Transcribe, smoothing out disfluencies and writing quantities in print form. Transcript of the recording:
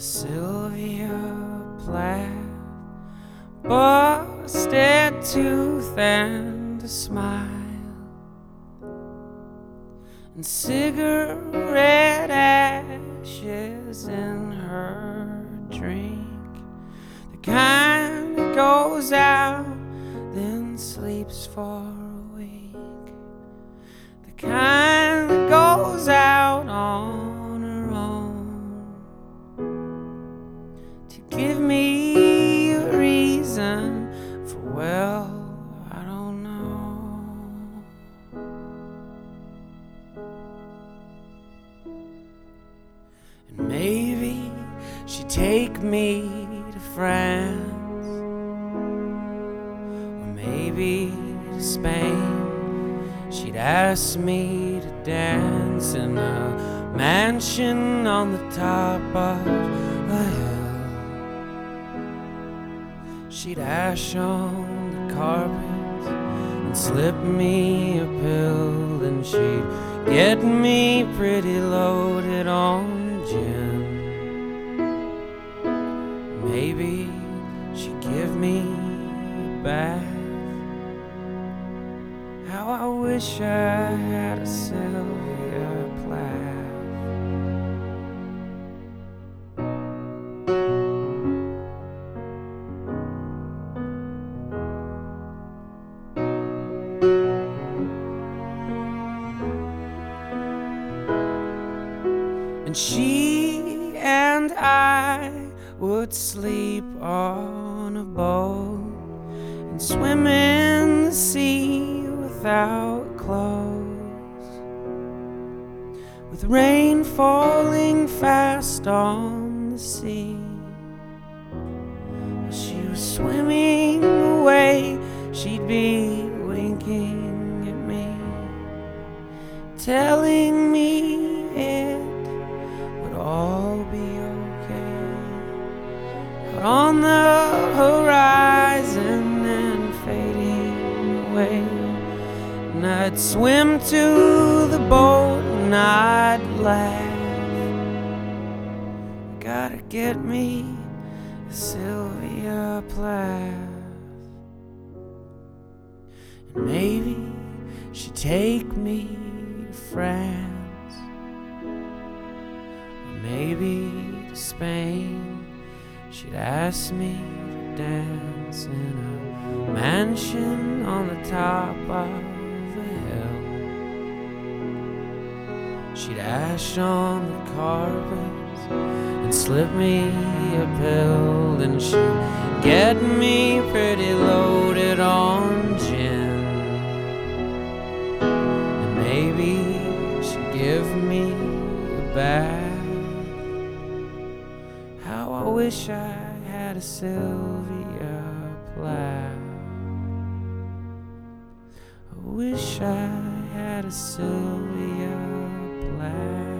Sylvia Plath, busted tooth and a smile, and cigarette ashes in her drink, the kind that goes out then sleeps for a week, the kind that goes out on her own to give me a reason for, well, I don't know. And maybe she'd take me to France, or maybe to Spain. She'd ask me to dance in a mansion on the top of a hill. She'd ash on the carpet and slip me a pill, and she'd get me pretty loaded on gin. Maybe she'd give me a bath. How I wish I had a Sylvia Plath. And she and I would sleep on a boat and swim in the sea without clothes, with rain falling fast on the sea. While she was swimming away, she'd be winking at me, telling me it would all be okay. Out on the horizon and fading away, and I'd swim to the boat and I'd laugh. Gotta get me a Sylvia Plath. And maybe she'd take me to France, or maybe to Spain. She'd ask me to dance in a mansion on the top of a hill. She'd ash on the carpet and slip me a pill, and she'd get me pretty loaded on gin. And maybe she'd give me a bath. How I wish I had a Sylvia Plath. I wish I had a Sylvia Plath.